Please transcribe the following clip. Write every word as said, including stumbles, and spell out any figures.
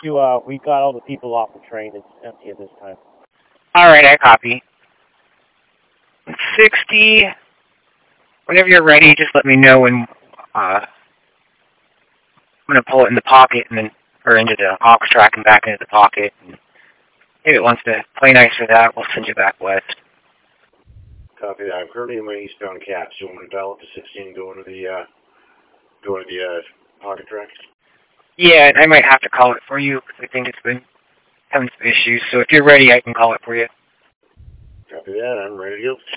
You, uh, we got all the people off the train. It's empty at this time. All right, I copy. sixty. Whenever you're ready, just let me know when. Uh, I'm gonna pull it in the pocket and then, or into the aux track and back into the pocket. And if it wants to play nice for that, we'll send you back west. Copy that. I'm currently in my eastbound cap. So you want to dial up to sixteen and go into the uh, go into the uh, pocket track? Yeah, I might have to call it for you because I think it's been having some issues. So if you're ready, I can call it for you. Copy that. I'm ready to go.